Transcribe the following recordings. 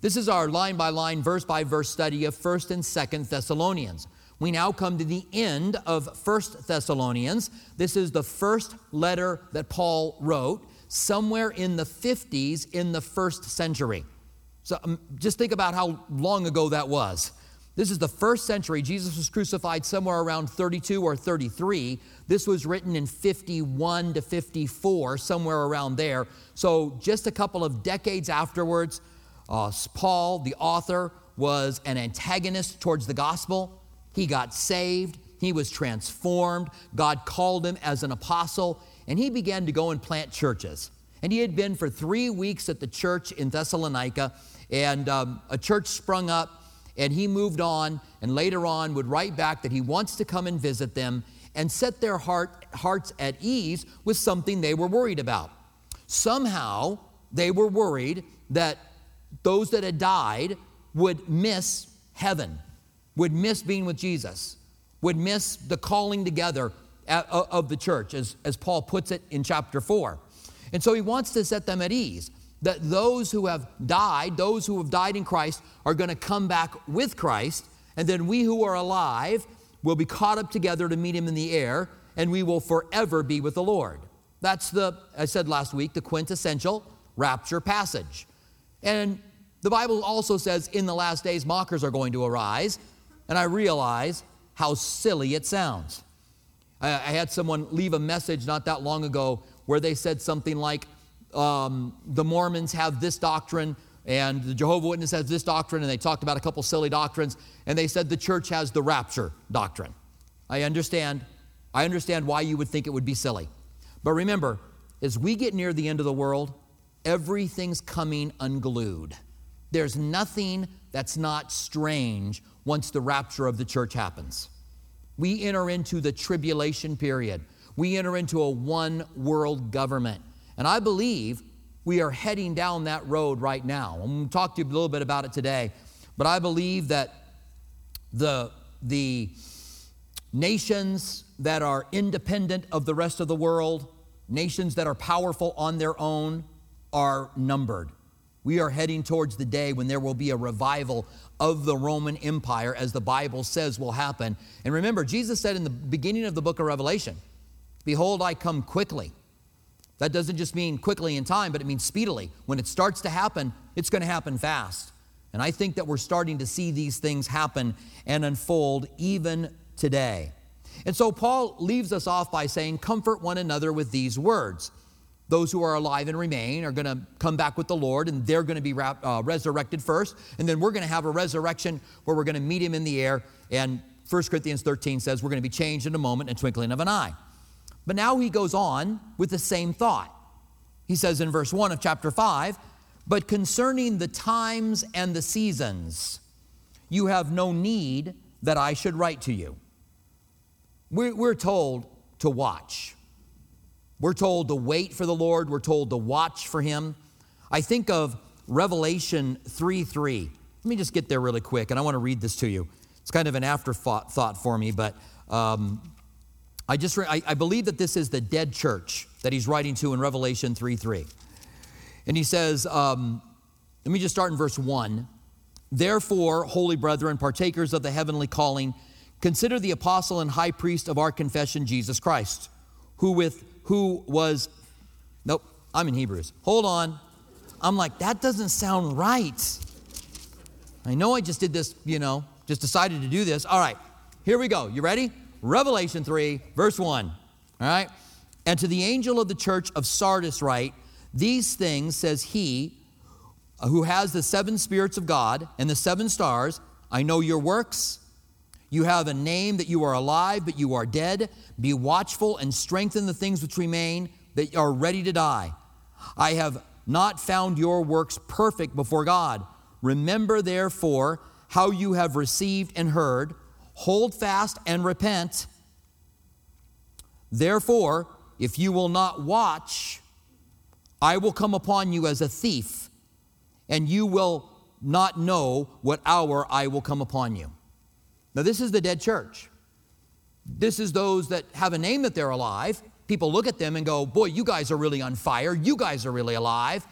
This is our line-by-line, verse-by-verse study of 1st and 2nd Thessalonians. We now come to the end of 1st Thessalonians. This is the first letter that Paul wrote somewhere in the 50s in the 1st century. So just think about how long ago that was. This is the 1st century. Jesus was crucified somewhere around 32 or 33. This was written in 51 to 54, somewhere around there. So just a couple of decades afterwards, Paul, the author, was an antagonist towards the gospel. He got saved. He was transformed. God called him as an apostle, and he began to go and plant churches. And he had been for 3 weeks at the church in Thessalonica, and a church sprung up, and he moved on, and later on would write back that he wants to come and visit them and set their hearts at ease with something they were worried about. Somehow, they were worried that those that had died would miss heaven, would miss being with Jesus, would miss the calling together of the church, as Paul puts it in chapter 4. And so he wants to set them at ease, that those who have died in Christ, are going to come back with Christ, and then we who are alive will be caught up together to meet him in the air, and we will forever be with the Lord. That's I said last week, the quintessential rapture passage. And the Bible also says in the last days mockers are going to arise, and I realize how silly it sounds. I had someone leave a message not that long ago where they said something like, the Mormons have this doctrine, and the Jehovah's Witness has this doctrine, and they talked about a couple silly doctrines, and they said the church has the rapture doctrine. I understand why you would think it would be silly. But remember, as we get near the end of the world, everything's coming unglued. There's nothing that's not strange once the rapture of the church happens. We enter into the tribulation period. We enter into a one-world government. And I believe we are heading down that road right now. I'm going to talk to you a little bit about it today. But I believe that the nations that are independent of the rest of the world, nations that are powerful on their own, are numbered. We are heading towards the day when there will be a revival of the Roman Empire, as the Bible says will happen. And remember, Jesus said in the beginning of the book of Revelation, "Behold, I come quickly." That doesn't just mean quickly in time, but it means speedily. When it starts to happen, it's going to happen fast. And I think that we're starting to see these things happen and unfold even today. And so Paul leaves us off by saying, comfort one another with these words. Those who are alive and remain are going to come back with the Lord, and they're going to be resurrected first. And then we're going to have a resurrection where we're going to meet him in the air. And 1 Corinthians 13 says we're going to be changed in a moment, in a twinkling of an eye. But now he goes on with the same thought. He says in verse 1 of chapter 5, but concerning the times and the seasons, you have no need that I should write to you. We're told to watch. We're told to wait for the Lord. We're told to watch for him. I think of Revelation 3:3. Let me just get there really quick, and I want to read this to you. It's kind of an afterthought for me, but I believe that this is the dead church that he's writing to in Revelation 3:3. And he says, let me just start in verse 1. Therefore, holy brethren, partakers of the heavenly calling, consider the apostle and high priest of our confession, Jesus Christ, I'm in Hebrews. Hold on. I'm like, that doesn't sound right. I know I just did this, just decided to do this. All right, here we go. You ready? Revelation 3, verse 1. All right. And to the angel of the church of Sardis write, these things says he who has the 7 spirits of God and the 7 stars. I know your works. You have a name that you are alive, but you are dead. Be watchful and strengthen the things which remain that are ready to die. I have not found your works perfect before God. Remember, therefore, how you have received and heard. Hold fast and repent. Therefore, if you will not watch, I will come upon you as a thief, and you will not know what hour I will come upon you. Now, this is the dead church. This is those that have a name that they're alive. People look at them and go, boy, you guys are really on fire. You guys are really alive.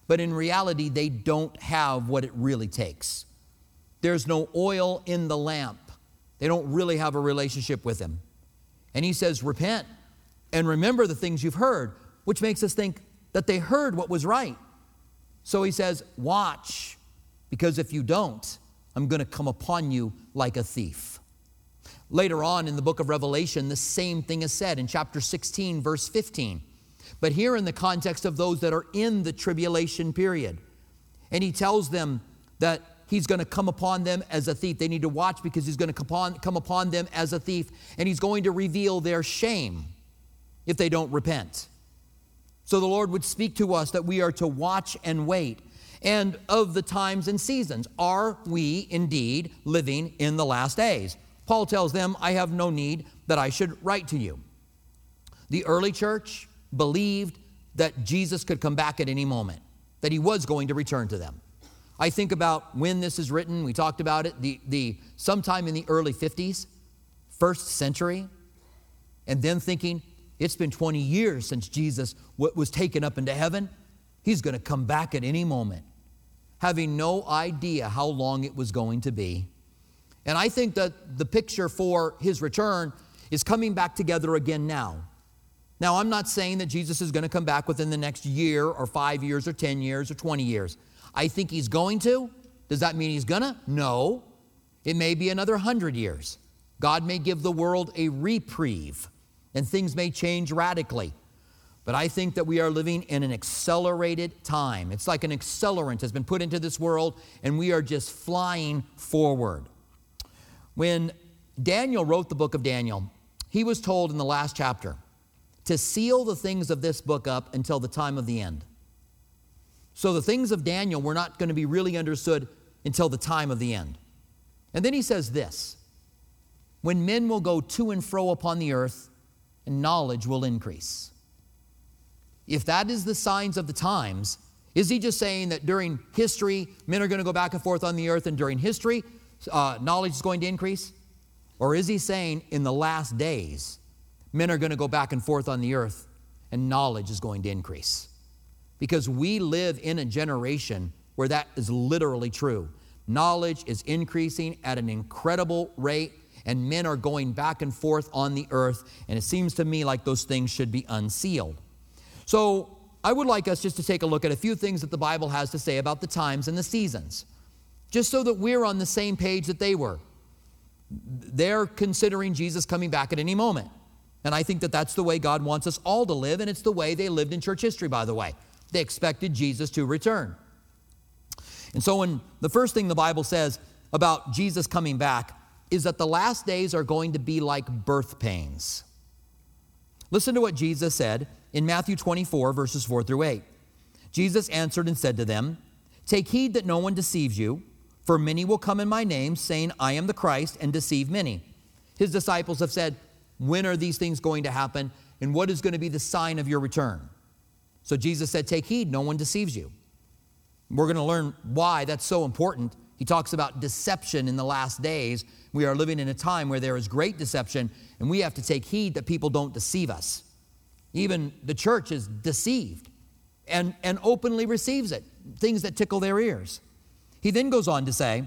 but in reality, they don't have what it really takes. There's no oil in the lamp. They don't really have a relationship with him. And he says, repent and remember the things you've heard, which makes us think that they heard what was right. So he says, watch, because if you don't, I'm going to come upon you like a thief. Later on in the book of Revelation, the same thing is said in chapter 16, verse 15. But here in the context of those that are in the tribulation period. And he tells them that he's going to come upon them as a thief. They need to watch because he's going to come upon them as a thief. And he's going to reveal their shame if they don't repent. So the Lord would speak to us that we are to watch and wait. And of the times and seasons, are we indeed living in the last days? Paul tells them, I have no need that I should write to you. The early church believed that Jesus could come back at any moment, that he was going to return to them. I think about when this is written, we talked about it, sometime in the early 50s, first century, and then thinking, it's been 20 years since Jesus was taken up into heaven. He's going to come back at any moment, having no idea how long it was going to be. And I think that the picture for his return is coming back together again now. Now, I'm not saying that Jesus is going to come back within the next year or 5 years or 10 years or 20 years. I think he's going to. Does that mean he's going to? No. It may be another 100 years. God may give the world a reprieve, and things may change radically. But I think that we are living in an accelerated time. It's like an accelerant has been put into this world, and we are just flying forward. When Daniel wrote the book of Daniel, he was told in the last chapter to seal the things of this book up until the time of the end. So the things of Daniel were not going to be really understood until the time of the end. And then he says this, when men will go to and fro upon the earth, and knowledge will increase. If that is the signs of the times, is he just saying that during history, men are going to go back and forth on the earth, and during history, knowledge is going to increase? Or is he saying in the last days, men are going to go back and forth on the earth, and knowledge is going to increase? Because we live in a generation where that is literally true. Knowledge is increasing at an incredible rate, and men are going back and forth on the earth, and it seems to me like those things should be unsealed. So I would like us just to take a look at a few things that the Bible has to say about the times and the seasons, just so that we're on the same page that they were. They're considering Jesus coming back at any moment. And I think that that's the way God wants us all to live, and it's the way they lived in church history, by the way. They expected Jesus to return. And so when the first thing the Bible says about Jesus coming back is that the last days are going to be like birth pains. Listen to what Jesus said in Matthew 24, verses 4 through 8. Jesus answered and said to them, take heed that no one deceives you, for many will come in my name, saying, I am the Christ, and deceive many. His disciples have said, when are these things going to happen, and what is going to be the sign of your return? So Jesus said, take heed, no one deceives you. We're going to learn why that's so important. He talks about deception in the last days. We are living in a time where there is great deception, and we have to take heed that people don't deceive us. Even the church is deceived and openly receives it, things that tickle their ears. He then goes on to say,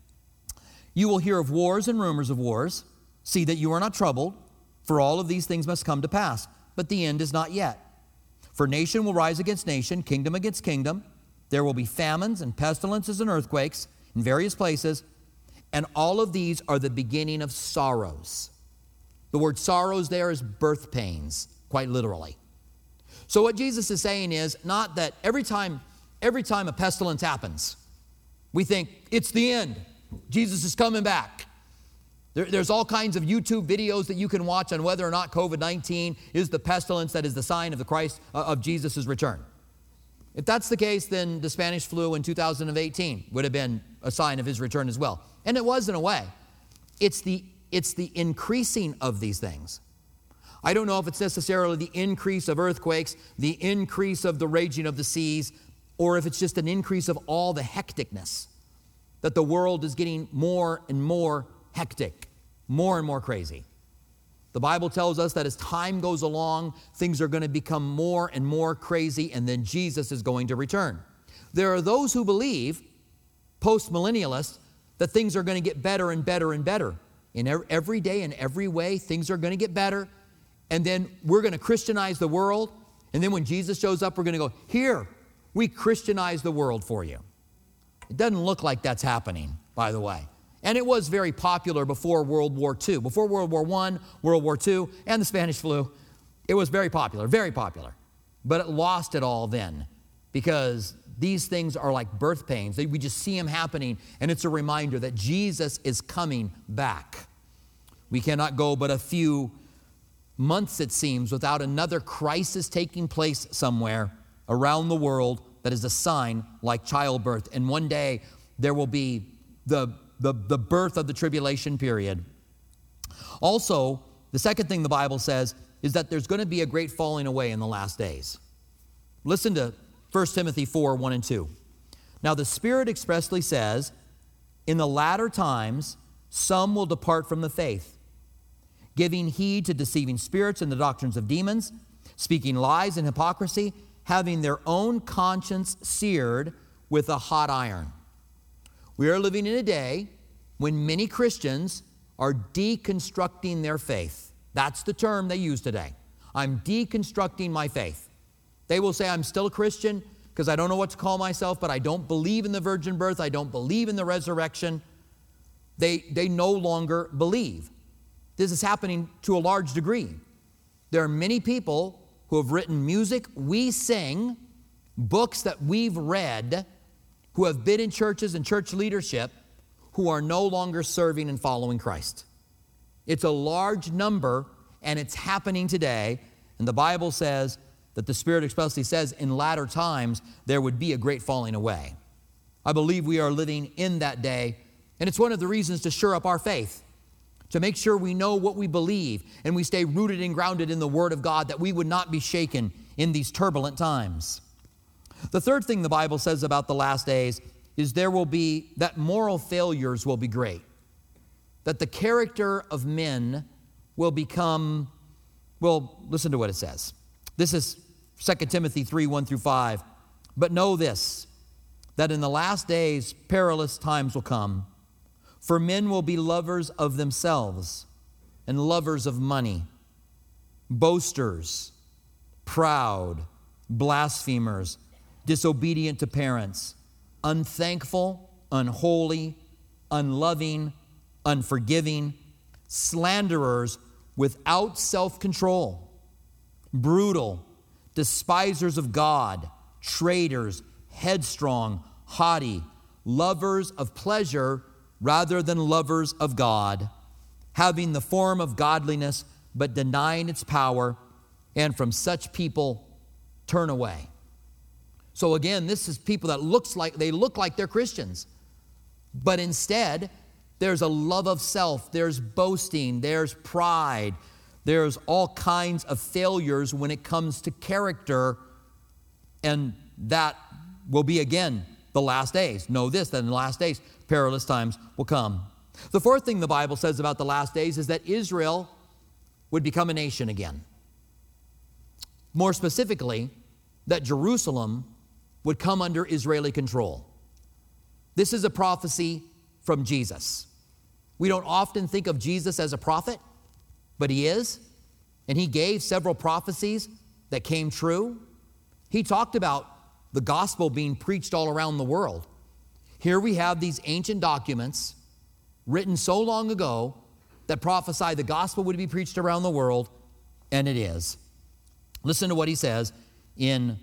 you will hear of wars and rumors of wars. See that you are not troubled, for all of these things must come to pass, but the end is not yet. For nation will rise against nation, kingdom against kingdom. There will be famines and pestilences and earthquakes in various places, and all of these are the beginning of sorrows. The word sorrows there is birth pains, quite literally. So what Jesus is saying is not that every time a pestilence happens, we think it's the end. Jesus is coming back. There's all kinds of YouTube videos that you can watch on whether or not COVID-19 is the pestilence that is the sign of the Christ, of Jesus' return. If that's the case, then the Spanish flu in 2018 would have been a sign of his return as well. And it was in a way. It's the increasing of these things. I don't know if it's necessarily the increase of earthquakes, the increase of the raging of the seas, or if it's just an increase of all the hecticness, that the world is getting more and more hectic, more and more crazy. The Bible tells us that as time goes along, things are going to become more and more crazy, and then Jesus is going to return. There are those who believe, post-millennialists, that things are going to get better and better and better. In every day, in every way, things are going to get better. And then we're going to Christianize the world. And then when Jesus shows up, we're going to go, here, we Christianize the world for you. It doesn't look like that's happening, by the way. And it was very popular before World War II. Before World War I, World War II, and the Spanish flu, it was very popular, very popular. But it lost it all then because these things are like birth pains. We just see them happening, and it's a reminder that Jesus is coming back. We cannot go but a few months, it seems, without another crisis taking place somewhere around the world that is a sign like childbirth. And one day there will be the birth of the tribulation period. Also, the second thing the Bible says is that there's going to be a great falling away in the last days. Listen to 1 Timothy 4, 1 and 2. Now the Spirit expressly says, in the latter times, some will depart from the faith, giving heed to deceiving spirits and the doctrines of demons, speaking lies and hypocrisy, having their own conscience seared with a hot iron. We are living in a day when many Christians are deconstructing their faith. That's the term they use today. I'm deconstructing my faith. They will say, I'm still a Christian because I don't know what to call myself, but I don't believe in the virgin birth. I don't believe in the resurrection. They no longer believe. This is happening to a large degree. There are many people who have written music we sing, books that we've read, who have been in churches and church leadership, who are no longer serving and following Christ. It's a large number, and it's happening today. And the Bible says that the Spirit expressly says in latter times there would be a great falling away. I believe we are living in that day, and it's one of the reasons to shore up our faith, to make sure we know what we believe and we stay rooted and grounded in the Word of God, that we would not be shaken in these turbulent times. The third thing the Bible says about the last days is there will be, that moral failures will be great, that the character of men will become, well, listen to what it says. This is 2 Timothy 3, 1 through 5. But know this, that in the last days perilous times will come, for men will be lovers of themselves and lovers of money, boasters, proud, blasphemers, disobedient to parents, unthankful, unholy, unloving, unforgiving, slanderers, without self-control, brutal, despisers of God, traitors, headstrong, haughty, lovers of pleasure rather than lovers of God, having the form of godliness but denying its power, and from such people turn away. So again, this is people that look like they're Christians, but instead there's a love of self, there's boasting, there's pride, there's all kinds of failures when it comes to character, and that will be again the last days. Know this, that in the last days perilous times will come. The fourth thing the Bible says about the last days is that Israel would become a nation again. More specifically, that Jerusalem would come under Israeli control. This is a prophecy from Jesus. We don't often think of Jesus as a prophet, but he is. And he gave several prophecies that came true. He talked about the gospel being preached all around the world. Here we have these ancient documents written so long ago that prophesy the gospel would be preached around the world, and it is. Listen to what he says in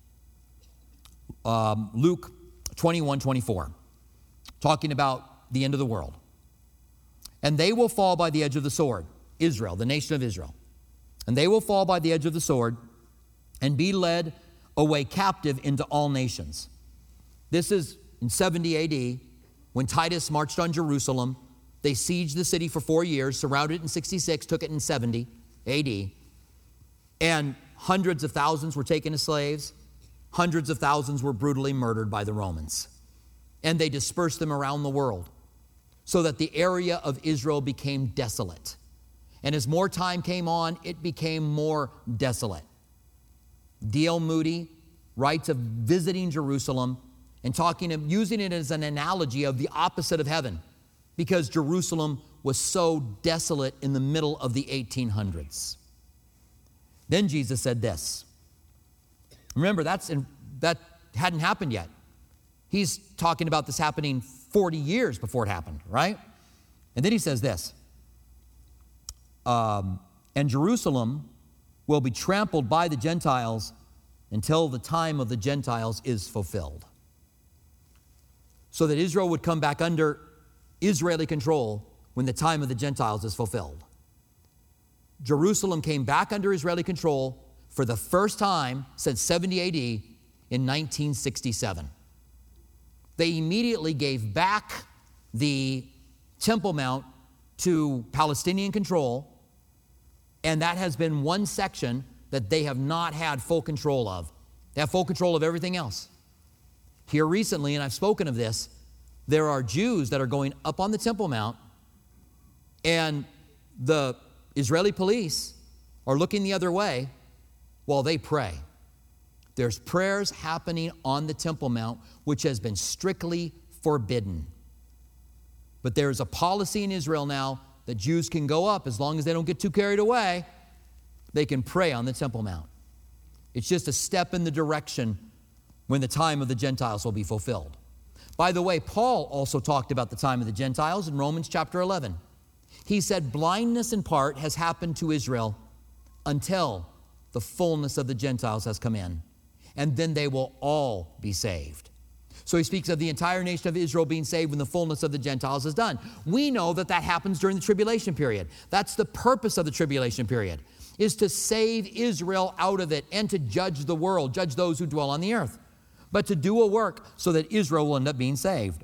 Luke 21:24, talking about the end of the world. And they will fall by the edge of the sword, Israel, the nation of Israel. And they will fall by the edge of the sword and be led away captive into all nations. This is in 70 AD, when Titus marched on Jerusalem. They sieged the city for 4 years, surrounded it in 66, took it in 70 AD. And hundreds of thousands were taken as slaves. Hundreds of thousands were brutally murdered by the Romans. And they dispersed them around the world so that the area of Israel became desolate. And as more time came on, it became more desolate. D.L. Moody writes of visiting Jerusalem and using it as an analogy of the opposite of heaven, because Jerusalem was so desolate in the middle of the 1800s. Then Jesus said this. Remember, that hadn't happened yet. He's talking about this happening 40 years before it happened, right? And then he says this, and Jerusalem will be trampled by the Gentiles until the time of the Gentiles is fulfilled. So that Israel would come back under Israeli control when the time of the Gentiles is fulfilled. Jerusalem came back under Israeli control for the first time since 70 AD in 1967. They immediately gave back the Temple Mount to Palestinian control, and that has been one section that they have not had full control of. They have full control of everything else. Here recently, and I've spoken of this, there are Jews that are going up on the Temple Mount, and the Israeli police are looking the other way while they pray. There's prayers happening on the Temple Mount, which has been strictly forbidden. But there's a policy in Israel now that Jews can go up as long as they don't get too carried away. They can pray on the Temple Mount. It's just a step in the direction when the time of the Gentiles will be fulfilled. By the way, Paul also talked about the time of the Gentiles in Romans chapter 11. He said, blindness in part has happened to Israel until the fullness of the Gentiles has come in, and then they will all be saved. So he speaks of the entire nation of Israel being saved when the fullness of the Gentiles is done. We know that that happens during the tribulation period. That's the purpose of the tribulation period, is to save Israel out of it and to judge the world, judge those who dwell on the earth, but to do a work so that Israel will end up being saved.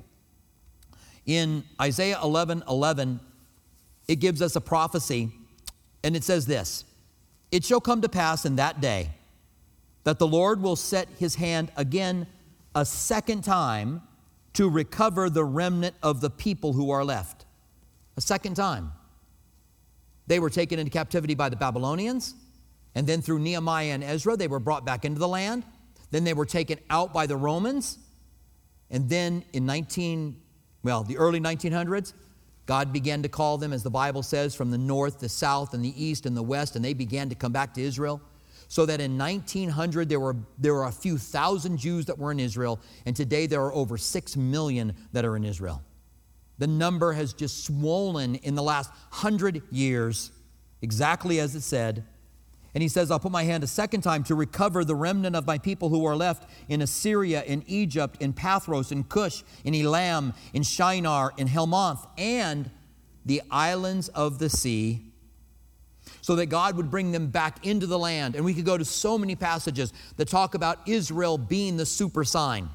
In Isaiah 11:11, it gives us a prophecy, and it says this, it shall come to pass in that day that the Lord will set his hand again a second time to recover the remnant of the people who are left. A second time. They were taken into captivity by the Babylonians, and then through Nehemiah and Ezra, they were brought back into the land. Then they were taken out by the Romans, and then in the early 1900s, God began to call them, as the Bible says, from the north, the south, and the east, and the west, and they began to come back to Israel. So that in 1900, there were a few thousand Jews that were in Israel, and today there are over 6 million that are in Israel. The number has just swollen in the last 100 years, exactly as it said. And he says, I'll put my hand a second time to recover the remnant of my people who are left in Assyria, in Egypt, in Pathros, in Cush, in Elam, in Shinar, in Helmonth, and the islands of the sea, so that God would bring them back into the land. And we could go to so many passages that talk about Israel being the super sign.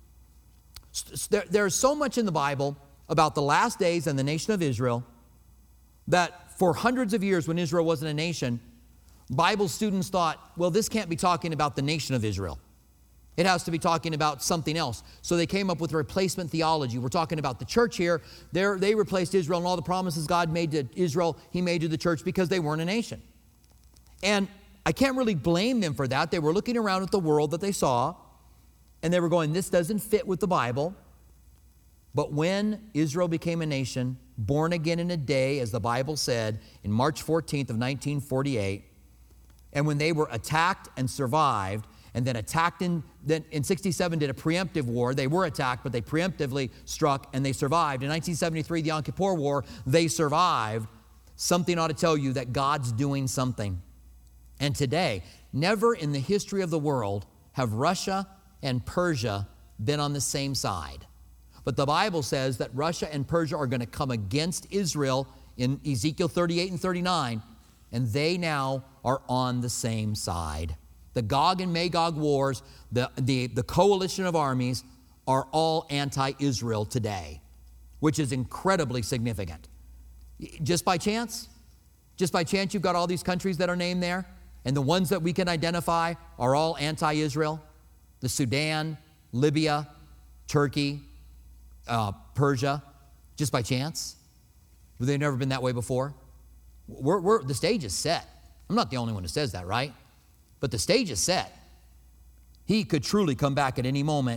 There's so much in the Bible about the last days and the nation of Israel that for hundreds of years when Israel wasn't a nation, Bible students thought, well, this can't be talking about the nation of Israel. It has to be talking about something else. So they came up with replacement theology. We're talking about the church here. They replaced Israel, and all the promises God made to Israel, he made to the church because they weren't a nation. And I can't really blame them for that. They were looking around at the world that they saw, and they were going, this doesn't fit with the Bible. But when Israel became a nation, born again in a day, as the Bible said, in March 14th of 1948, and when they were attacked and survived, and then attacked in 67 did a preemptive war. They were attacked, but they preemptively struck, and they survived. In 1973, the Yom Kippur War, they survived. Something ought to tell you that God's doing something. And today, never in the history of the world have Russia and Persia been on the same side. But the Bible says that Russia and Persia are going to come against Israel in Ezekiel 38 and 39, and they now are on the same side. The Gog and Magog wars, the coalition of armies are all anti-Israel today, which is incredibly significant. Just by chance you've got all these countries that are named there, and the ones that we can identify are all anti-Israel. The Sudan, Libya, Turkey, Persia, just by chance. They've never been that way before. The stage is set. I'm not the only one who says that, right? But the stage is set. He could truly come back at any moment.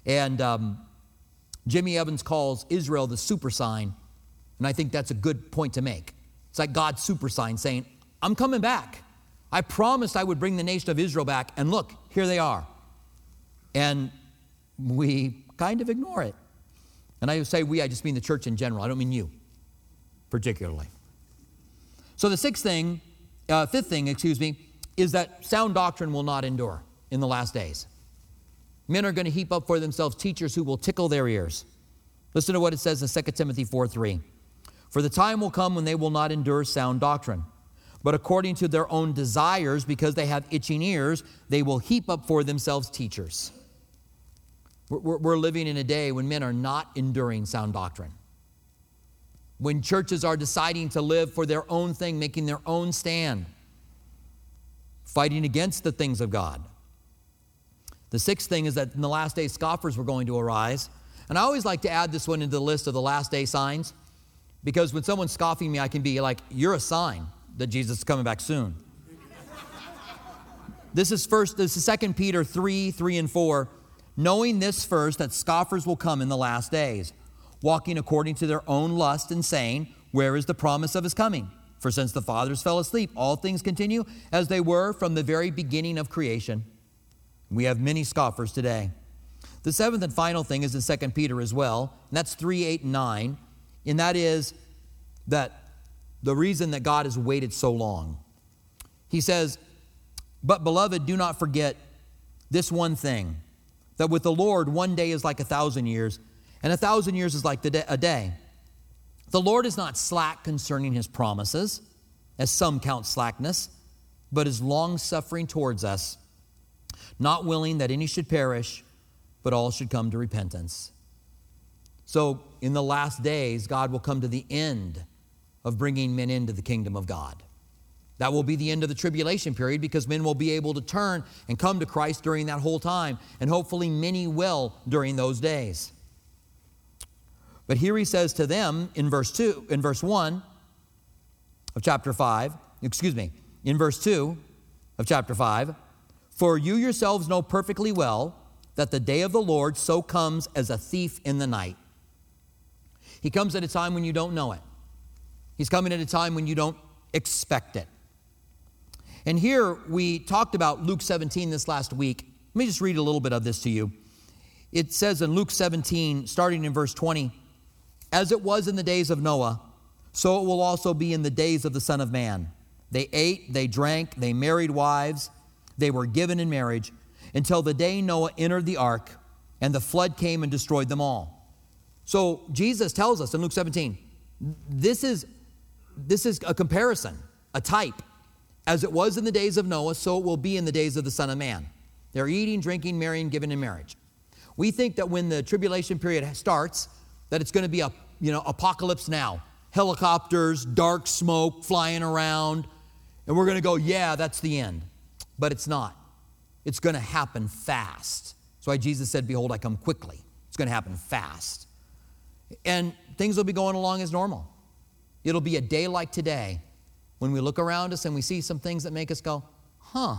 And Jimmy Evans calls Israel the super sign, and I think that's a good point to make. It's like God's super sign saying, I'm coming back. I promised I would bring the nation of Israel back, and look, here they are. And we kind of ignore it. And I say we, I just mean the church in general. I don't mean you particularly. So the fifth thing, is that sound doctrine will not endure in the last days. Men are going to heap up for themselves teachers who will tickle their ears. Listen to what it says in 2 Timothy 4:3. For the time will come when they will not endure sound doctrine, but according to their own desires, because they have itching ears, they will heap up for themselves teachers. We're living in a day when men are not enduring sound doctrine. When churches are deciding to live for their own thing, making their own stand, fighting against the things of God. The sixth thing is that in the last days, scoffers were going to arise. And I always like to add this one into the list of the last day signs, because when someone's scoffing me, I can be like, you're a sign that Jesus is coming back soon. This is 2 Peter 3 and 4. Knowing this first, that scoffers will come in the last days, walking according to their own lust and saying, where is the promise of his coming? For since the fathers fell asleep, all things continue as they were from the very beginning of creation. We have many scoffers today. The seventh and final thing is in 2 Peter as well, and that's 3, 8, and 9, and that is that the reason that God has waited so long. He says, but beloved, do not forget this one thing, that with the Lord, one day is like 1,000 years, and 1,000 years is like a day. The Lord is not slack concerning his promises, as some count slackness, but is long-suffering towards us, not willing that any should perish, but all should come to repentance. So in the last days, God will come to the end of bringing men into the kingdom of God. That will be the end of the tribulation period, because men will be able to turn and come to Christ during that whole time, and hopefully many will during those days. But here he says to them in verse 1 of chapter 5, in verse 2 of chapter 5, for you yourselves know perfectly well that the day of the Lord so comes as a thief in the night. He comes at a time when you don't know it. He's coming at a time when you don't expect it. And here we talked about Luke 17 this last week. Let me just read a little bit of this to you. It says in Luke 17, starting in verse 20, as it was in the days of Noah, so it will also be in the days of the Son of Man. They ate, they drank, they married wives, they were given in marriage, until the day Noah entered the ark, and the flood came and destroyed them all. So Jesus tells us in Luke 17, this is a comparison, a type. As it was in the days of Noah, so it will be in the days of the Son of Man. They're eating, drinking, marrying, given in marriage. We think that when the tribulation period starts, that it's going to be a apocalypse now. Helicopters, dark smoke flying around, and we're going to go, yeah, that's the end. But it's not. It's going to happen fast. That's why Jesus said, behold, I come quickly. It's going to happen fast. And things will be going along as normal. It'll be a day like today when we look around us and we see some things that make us go, huh.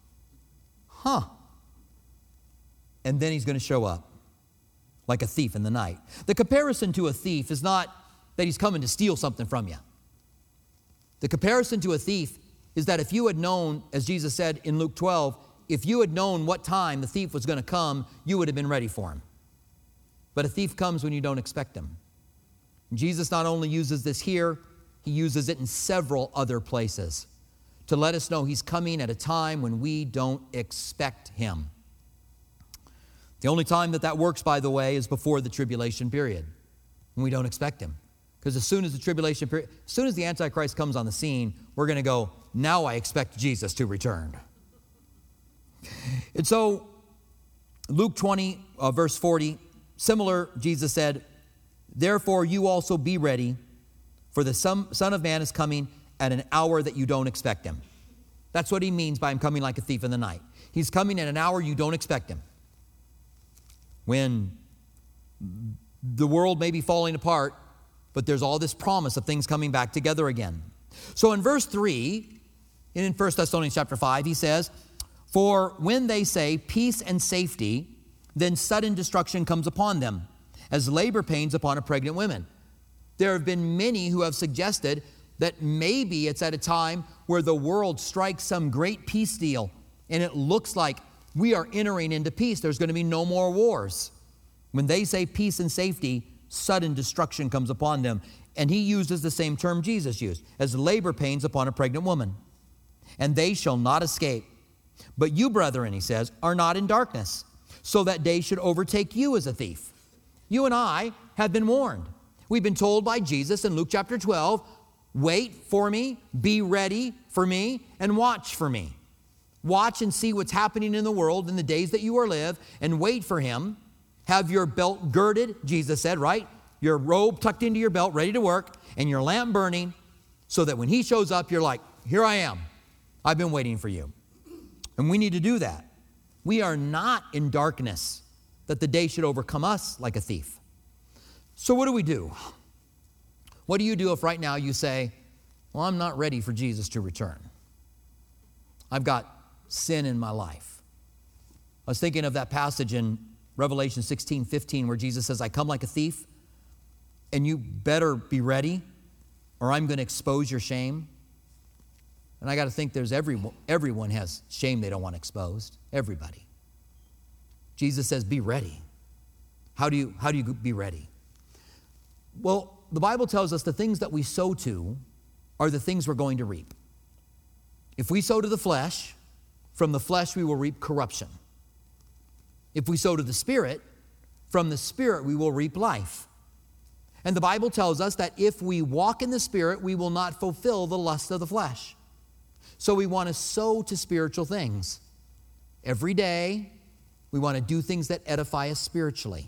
And then he's going to show up like a thief in the night. The comparison to a thief is not that he's coming to steal something from you. The comparison to a thief is that if you had known, as Jesus said in Luke 12, if you had known what time the thief was going to come, you would have been ready for him. But a thief comes when you don't expect him. And Jesus not only uses this here, he uses it in several other places to let us know he's coming at a time when we don't expect him. The only time that works, by the way, is before the tribulation period, when we don't expect him. Because as soon as the Antichrist comes on the scene, we're going to go, now I expect Jesus to return. And so, Luke 20, verse 40, similar, Jesus said, therefore you also be ready, for the Son of Man is coming at an hour that you don't expect him. That's what he means by him coming like a thief in the night. He's coming at an hour you don't expect him. When the world may be falling apart, but there's all this promise of things coming back together again. So in verse 3, in 1 Thessalonians chapter 5, he says, for when they say peace and safety, then sudden destruction comes upon them, as labor pains upon a pregnant woman. There have been many who have suggested that maybe it's at a time where the world strikes some great peace deal, and it looks like we are entering into peace. There's going to be no more wars. When they say peace and safety, sudden destruction comes upon them. And he uses the same term Jesus used, as labor pains upon a pregnant woman. And they shall not escape. But you, brethren, he says, are not in darkness, so that day should overtake you as a thief. You and I have been warned. We've been told by Jesus in Luke chapter 12, wait for me, be ready for me, and watch for me. Watch and see what's happening in the world in the days that you are live, and wait for him. Have your belt girded, Jesus said, right? Your robe tucked into your belt, ready to work, and your lamp burning, so that when he shows up, you're like, here I am. I've been waiting for you. And we need to do that. We are not in darkness, that the day should overcome us like a thief. So what do we do? What do you do if right now you say, well, I'm not ready for Jesus to return? I've got sin in my life. I was thinking of that passage in Revelation 16:15 where Jesus says, I come like a thief, and you better be ready or I'm going to expose your shame. And I got to think there's everyone has shame they don't want exposed. Everybody. Jesus says, be ready. How do you be ready? Well, the Bible tells us the things that we sow to are the things we're going to reap. If we sow to the flesh, from the flesh we will reap corruption. If we sow to the Spirit, from the Spirit we will reap life. And the Bible tells us that if we walk in the Spirit, we will not fulfill the lust of the flesh. So we want to sow to spiritual things. Every day, we want to do things that edify us spiritually.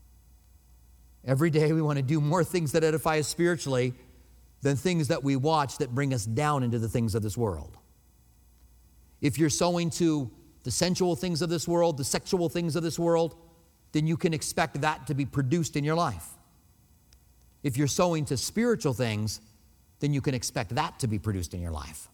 Every day, we want to do more things that edify us spiritually than things that we watch that bring us down into the things of this world. If you're sowing to the sensual things of this world, the sexual things of this world, then you can expect that to be produced in your life. If you're sowing to spiritual things, then you can expect that to be produced in your life.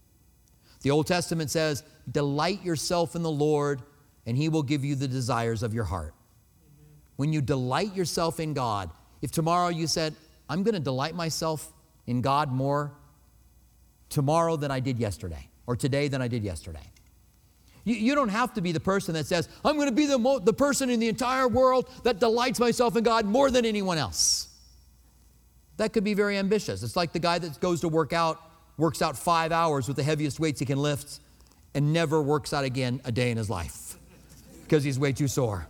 The Old Testament says, delight yourself in the Lord, and he will give you the desires of your heart. When you delight yourself in God, if tomorrow you said, I'm going to delight myself in God more tomorrow than I did yesterday, or today than I did yesterday. You don't have to be the person that says, I'm going to be the person in the entire world that delights myself in God more than anyone else. That could be very ambitious. It's like the guy that goes to works out 5 hours with the heaviest weights he can lift, and never works out again a day in his life because he's way too sore.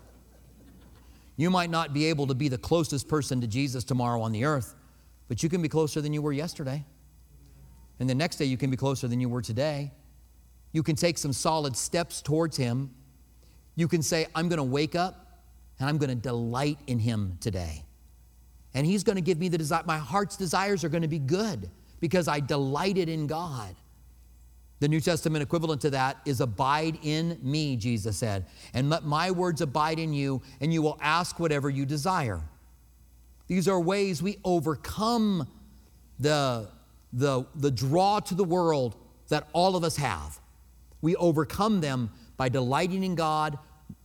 You might not be able to be the closest person to Jesus tomorrow on the earth, but you can be closer than you were yesterday. And the next day you can be closer than you were today. You can take some solid steps towards him. You can say, I'm going to wake up and I'm going to delight in him today. And he's going to give me the desire. My heart's desires are going to be good because I delighted in God. The New Testament equivalent to that is abide in me, Jesus said, and let my words abide in you, and you will ask whatever you desire. These are ways we overcome the draw to the world that all of us have. We overcome them by delighting in God,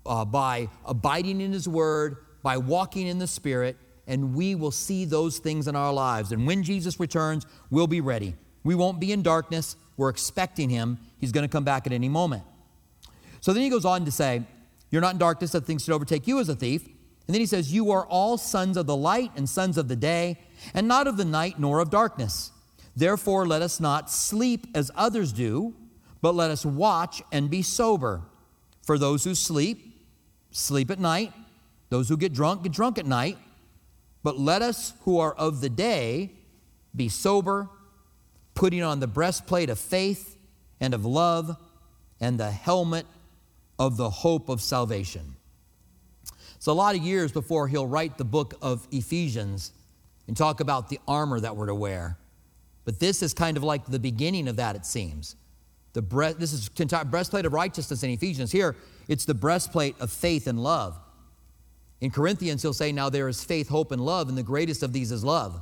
by abiding in his word, by walking in the Spirit, and we will see those things in our lives. And when Jesus returns, we'll be ready. We won't be in darkness. We're expecting him. He's going to come back at any moment. So then he goes on to say, you're not in darkness that things should overtake you as a thief. And then he says, you are all sons of the light and sons of the day, and not of the night nor of darkness. Therefore, let us not sleep as others do, but let us watch and be sober. For those who sleep, sleep at night. Those who get drunk at night. But let us who are of the day be sober, putting on the breastplate of faith and of love and the helmet of the hope of salvation. It's a lot of years before he'll write the book of Ephesians and talk about the armor that we're to wear. But this is kind of like the beginning of that, it seems. This is the breastplate of righteousness in Ephesians. Here, it's the breastplate of faith and love. In Corinthians, he'll say, now there is faith, hope, and love, and the greatest of these is love.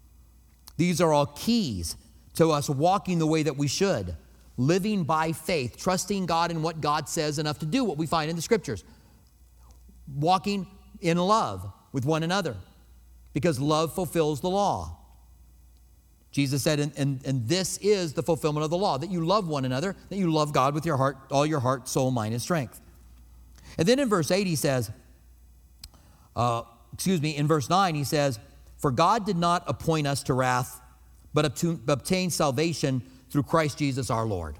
These are all keys to us walking the way that we should, living by faith, trusting God in what God says enough to do what we find in the Scriptures. walking in love with one another, because love fulfills the law. Jesus said, and this is the fulfillment of the law, that you love one another, that you love God with your heart, all your heart, soul, mind, and strength. And then in verse 8 he says, in verse 9 he says, for God did not appoint us to wrath, but obtain salvation through Christ Jesus our Lord.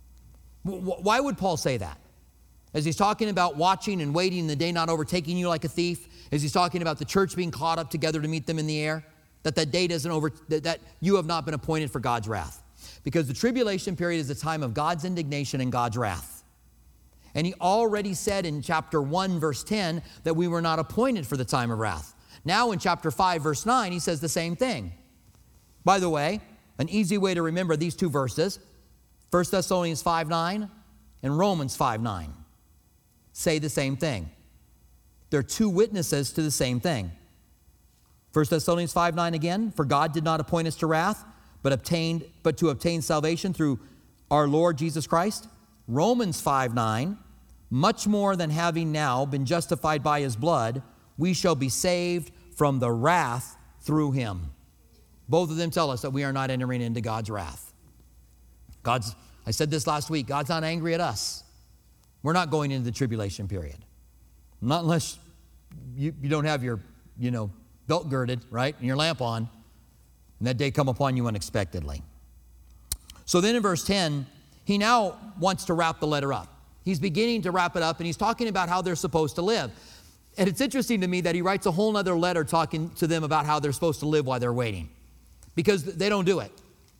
Why would Paul say that? As he's talking about watching and waiting, the day not overtaking you like a thief, as he's talking about the church being caught up together to meet them in the air, that day doesn't that you have not been appointed for God's wrath. Because the tribulation period is a time of God's indignation and God's wrath. And he already said in chapter 1, verse 10, that we were not appointed for the time of wrath. Now in chapter 5, verse 9, he says the same thing. By the way, an easy way to remember these two verses, 1 Thessalonians 5:9 and Romans 5:9, say the same thing. They're two witnesses to the same thing. 1 Thessalonians 5:9 again, for God did not appoint us to wrath, but to obtain salvation through our Lord Jesus Christ. Romans 5:9, much more than having now been justified by his blood, we shall be saved from the wrath through him. Both of them tell us that we are not entering into God's wrath. I said this last week, God's not angry at us. We're not going into the tribulation period. Not unless you don't have your, belt girded, right, and your lamp on, and that day come upon you unexpectedly. So then in verse 10, he now wants to wrap the letter up. He's beginning to wrap it up, and he's talking about how they're supposed to live. And it's interesting to me that he writes a whole other letter talking to them about how they're supposed to live while they're waiting, because they don't do it.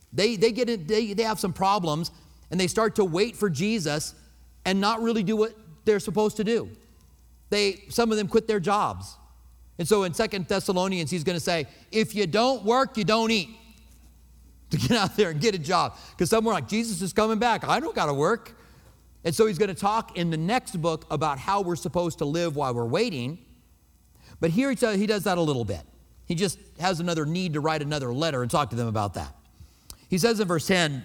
They have some problems, and they start to wait for Jesus and not really do what they're supposed to do. Some of them quit their jobs. And so in 2 Thessalonians, he's going to say, if you don't work, you don't eat. To get out there and get a job. Because some were like, Jesus is coming back. I don't got to work. And so he's going to talk in the next book about how we're supposed to live while we're waiting. But here he does that a little bit. He just has another need to write another letter and talk to them about that. He says in verse 10,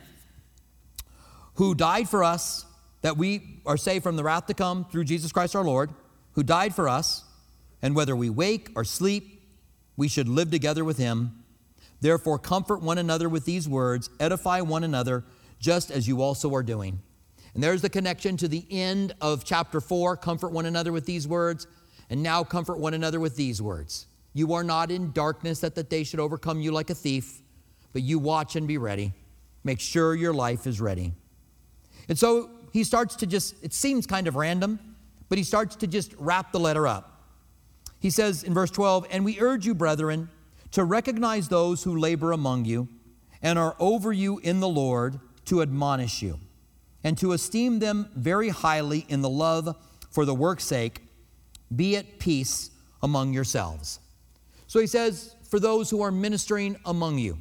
who died for us, that we are saved from the wrath to come through Jesus Christ our Lord, who died for us, and whether we wake or sleep, we should live together with him. Therefore, comfort one another with these words, edify one another, just as you also are doing. And there's the connection to the end of chapter 4, comfort one another with these words, and now comfort one another with these words. You are not in darkness that the day should overcome you like a thief, but you watch and be ready. Make sure your life is ready. And so he starts to it seems kind of random, but he starts to just wrap the letter up. He says in verse 12, and we urge you, brethren, to recognize those who labor among you and are over you in the Lord, to admonish you, and to esteem them very highly in the love for the work's sake. Be at peace among yourselves. So he says, for those who are ministering among you.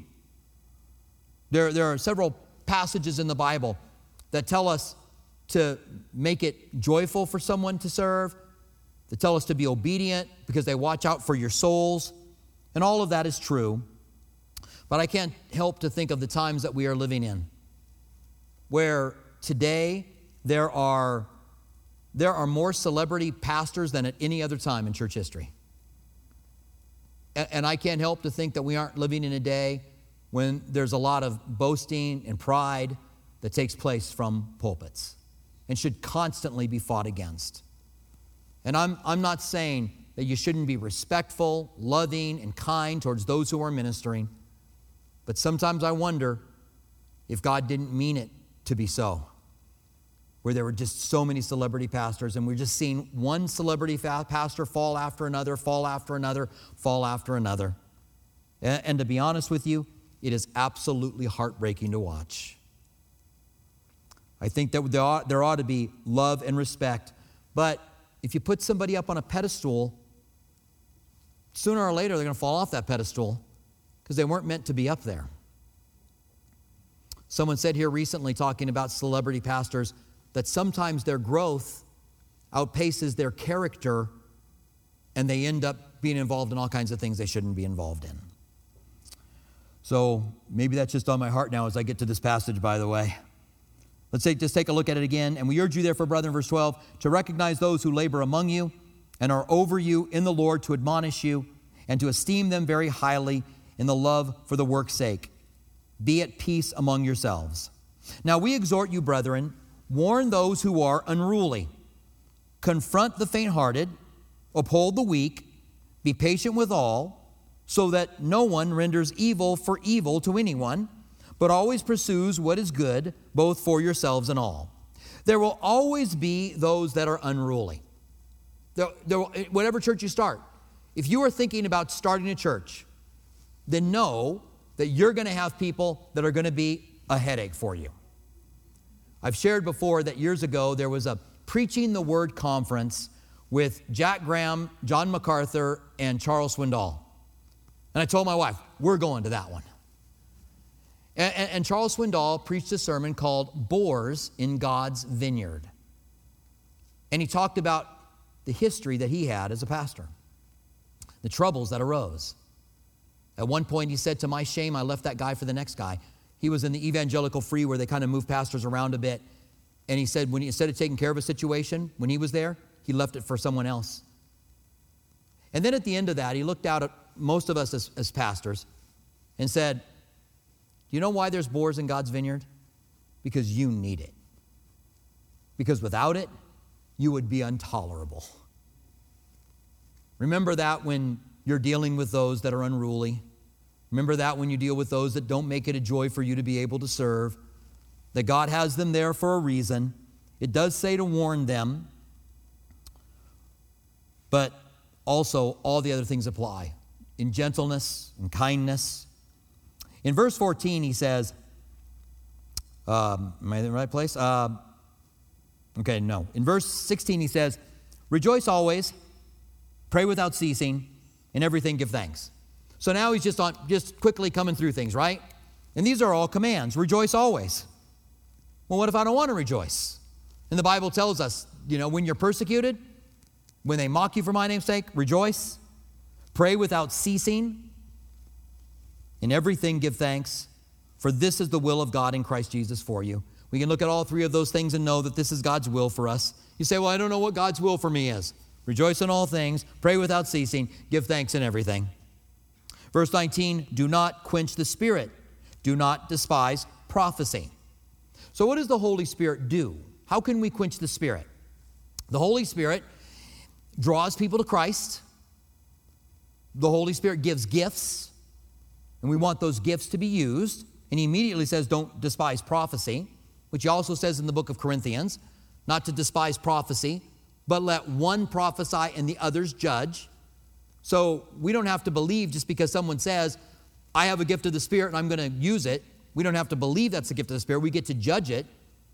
There are several passages in the Bible that tell us to make it joyful for someone to serve, that tell us to be obedient because they watch out for your souls. And all of that is true. But I can't help to think of the times that we are living in, where today there are more celebrity pastors than at any other time in church history. And I can't help to think that we aren't living in a day when there's a lot of boasting and pride that takes place from pulpits and should constantly be fought against. And I'm not saying that you shouldn't be respectful, loving, and kind towards those who are ministering, but sometimes I wonder if God didn't mean it to be so, where there were just so many celebrity pastors, and we're just seeing one celebrity pastor fall after another, fall after another, fall after another. And to be honest with you, it is absolutely heartbreaking to watch. I think that there ought to be love and respect, but if you put somebody up on a pedestal, sooner or later they're going to fall off that pedestal because they weren't meant to be up there. Someone said here recently, talking about celebrity pastors, that sometimes their growth outpaces their character and they end up being involved in all kinds of things they shouldn't be involved in. So maybe that's just on my heart now as I get to this passage, by the way. Let's just take a look at it again. And we urge you therefore, brethren, verse 12, to recognize those who labor among you and are over you in the Lord to admonish you and to esteem them very highly in the love for the work's sake. Be at peace among yourselves. Now we exhort you, brethren, warn those who are unruly. Confront the faint-hearted, uphold the weak, be patient with all, so that no one renders evil for evil to anyone, but always pursues what is good, both for yourselves and all. There will always be those that are unruly. Whatever church you start, if you are thinking about starting a church, then know that you're going to have people that are going to be a headache for you. I've shared before that years ago there was a Preaching the Word conference with Jack Graham, John MacArthur, and Charles Swindoll. And I told my wife, we're going to that one. And Charles Swindoll preached a sermon called Boars in God's Vineyard. And he talked about the history that he had as a pastor, the troubles that arose. At one point he said, to my shame, I left that guy for the next guy. He was in the Evangelical Free where they kind of move pastors around a bit. And he said, instead of taking care of a situation, when he was there, he left it for someone else. And then at the end of that, he looked out at most of us as pastors and said, you know why there's boars in God's vineyard? Because you need it. Because without it, you would be intolerable. Remember that when you're dealing with those that are unruly. Remember that when you deal with those that don't make it a joy for you to be able to serve. That God has them there for a reason. It does say to warn them, but also all the other things apply. In gentleness and kindness. In verse 14 he says, am I in the right place? Okay, no. In verse 16 he says, rejoice always, pray without ceasing, in everything give thanks. So now he's just quickly coming through things, right? And these are all commands. Rejoice always. Well, what if I don't want to rejoice? And the Bible tells us, when you're persecuted, when they mock you for my name's sake, rejoice. Pray without ceasing. In everything give thanks, for this is the will of God in Christ Jesus for you. We can look at all three of those things and know that this is God's will for us. You say, well, I don't know what God's will for me is. Rejoice in all things, pray without ceasing, give thanks in everything. Verse 19, do not quench the Spirit. Do not despise prophecy. So what does the Holy Spirit do? How can we quench the Spirit? The Holy Spirit draws people to Christ. The Holy Spirit gives gifts, and we want those gifts to be used. And he immediately says, don't despise prophecy, which he also says in the book of Corinthians, not to despise prophecy, but let one prophesy and the others judge. So we don't have to believe just because someone says, I have a gift of the Spirit and I'm going to use it. We don't have to believe that's the gift of the Spirit. We get to judge it.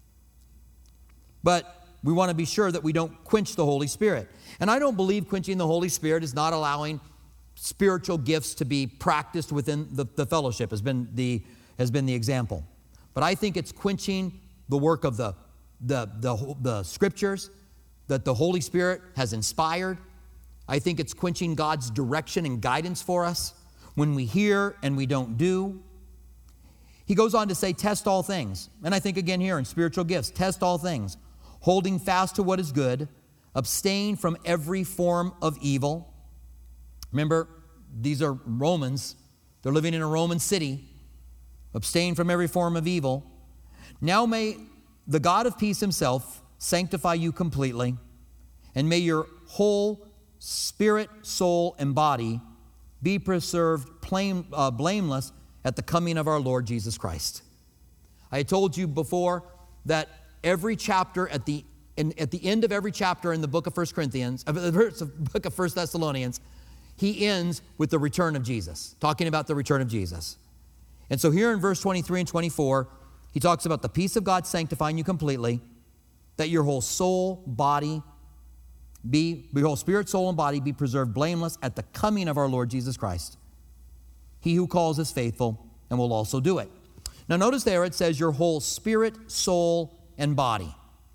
But we want to be sure that we don't quench the Holy Spirit. And I don't believe quenching the Holy Spirit is not allowing spiritual gifts to be practiced within the fellowship has been the example. But I think it's quenching the work of the scriptures that the Holy Spirit has inspired. I think it's quenching God's direction and guidance for us when we hear and we don't do. He goes on to say, test all things. And I think again here in spiritual gifts, test all things, holding fast to what is good, abstain from every form of evil. Remember, these are Romans. They're living in a Roman city. Abstain from every form of evil. Now may the God of peace himself sanctify you completely, and may your whole spirit, soul, and body be preserved blameless at the coming of our Lord Jesus Christ. I had told you before that every chapter at the end of every chapter in the book of 1 Corinthians, the book of 1 Thessalonians, he ends with the return of Jesus, talking about the return of Jesus. And so here in verse 23 and 24, he talks about the peace of God sanctifying you completely, that your whole soul, body, your whole spirit, soul, and body be preserved blameless at the coming of our Lord Jesus Christ. He who calls is faithful and will also do it. Now notice there it says your whole spirit, soul, and body.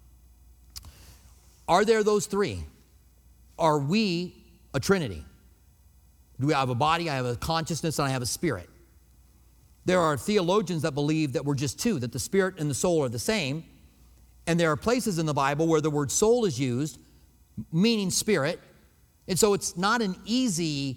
Are there those three? Are we a Trinity? Do we have a body, I have a consciousness, and I have a spirit? There are theologians that believe that we're just two, that the spirit and the soul are the same. And there are places in the Bible where the word soul is used, meaning spirit, And so it's not easy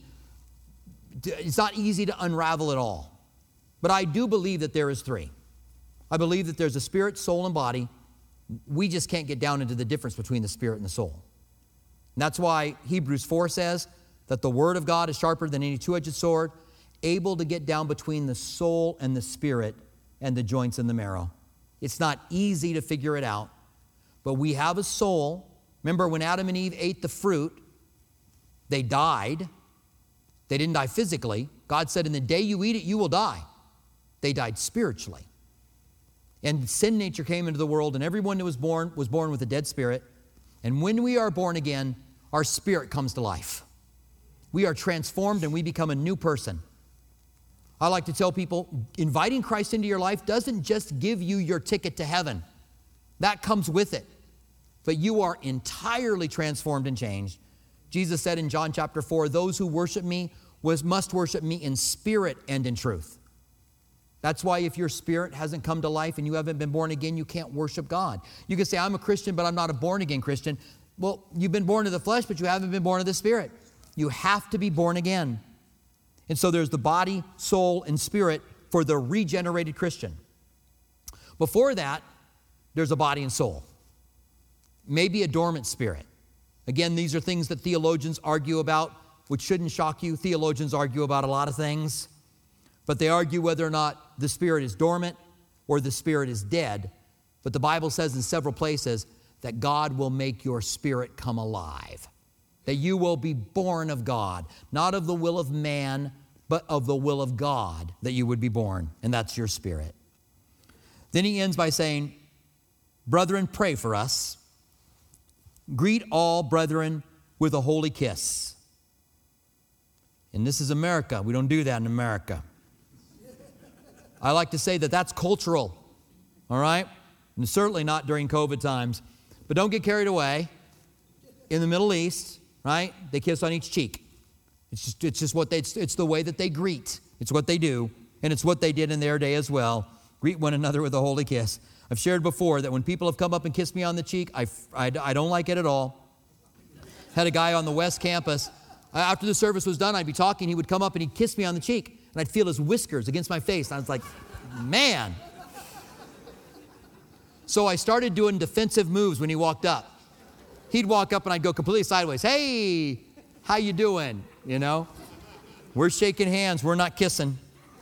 to unravel it all. But I do believe that there is three. I believe that there's a spirit, soul, and body. We just can't get down into the difference between the spirit and the soul. And that's why Hebrews 4 says that the word of God is sharper than any two-edged sword, able to get down between the soul and the spirit and the joints and the marrow. It's not easy to figure it out, but we have a soul. Remember when Adam and Eve ate the fruit, they died. They didn't die physically. God said, in the day you eat it, you will die. They died spiritually. And sin nature came into the world, and everyone that was born with a dead spirit. And when we are born again, our spirit comes to life. We are transformed and we become a new person. I like to tell people, inviting Christ into your life doesn't just give you your ticket to heaven. That comes with it. But you are entirely transformed and changed. Jesus said in John chapter 4, those who worship me must worship me in spirit and in truth. That's why if your spirit hasn't come to life and you haven't been born again, you can't worship God. You can say, I'm a Christian, but I'm not a born-again Christian. Well, you've been born of the flesh, but you haven't been born of the spirit. You have to be born again. And so there's the body, soul, and spirit for the regenerated Christian. Before that, there's a body and soul. Maybe a dormant spirit. Again, these are things that theologians argue about, which shouldn't shock you. Theologians argue about a lot of things, but they argue whether or not the spirit is dormant or the spirit is dead. But the Bible says in several places that God will make your spirit come alive, that you will be born of God, not of the will of man, but of the will of God, that you would be born, and that's your spirit. Then he ends by saying, brethren, pray for us. Greet all brethren with a holy kiss. And this is America. We don't do that in America. I like to say that that's cultural, all right? And certainly not during COVID times. But don't get carried away. In the Middle East, right, they kiss on each cheek. It's the way that they greet. It's what they do, and it's what they did in their day as well. Greet one another with a holy kiss. I've shared before that when people have come up and kissed me on the cheek, I don't like it at all. Had a guy on the West Campus. After the service was done, I'd be talking. He would come up and he'd kiss me on the cheek, and I'd feel his whiskers against my face. And I was like, man. So I started doing defensive moves when he walked up. He'd walk up and I'd go completely sideways. Hey, how you doing? You know, we're shaking hands. We're not kissing.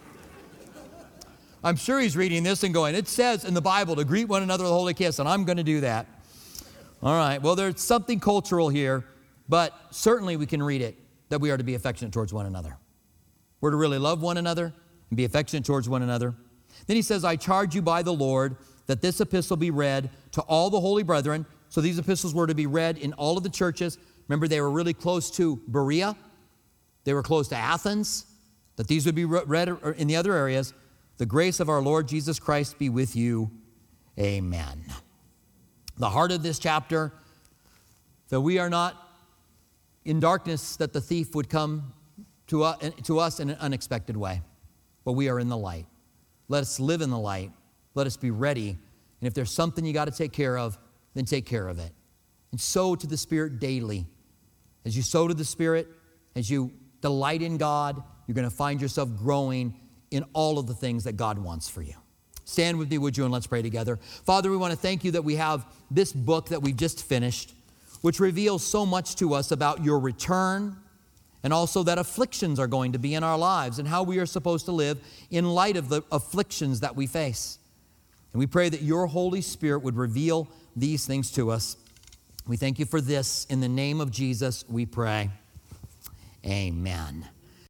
I'm sure he's reading this and going, it says in the Bible to greet one another with a holy kiss, and I'm going to do that. All right, well, there's something cultural here, but certainly we can read it, that we are to be affectionate towards one another. We're to really love one another and be affectionate towards one another. Then he says, I charge you by the Lord that this epistle be read to all the holy brethren. So these epistles were to be read in all of the churches. Remember, they were really close to Berea. They were close to Athens, that these would be read in the other areas. The grace of our Lord Jesus Christ be with you. Amen. The heart of this chapter, that we are not in darkness, that the thief would come to us in an unexpected way, but we are in the light. Let us live in the light. Let us be ready. And if there's something you got to take care of, then take care of it. And sow to the Spirit daily. As you sow to the Spirit, as you delight in God, you're going to find yourself growing in all of the things that God wants for you. Stand with me, would you, and let's pray together. Father, we want to thank you that we have this book that we've just finished, which reveals so much to us about your return, and also that afflictions are going to be in our lives and how we are supposed to live in light of the afflictions that we face. And we pray that your Holy Spirit would reveal these things to us. We thank you for this. In the name of Jesus, we pray. Amen.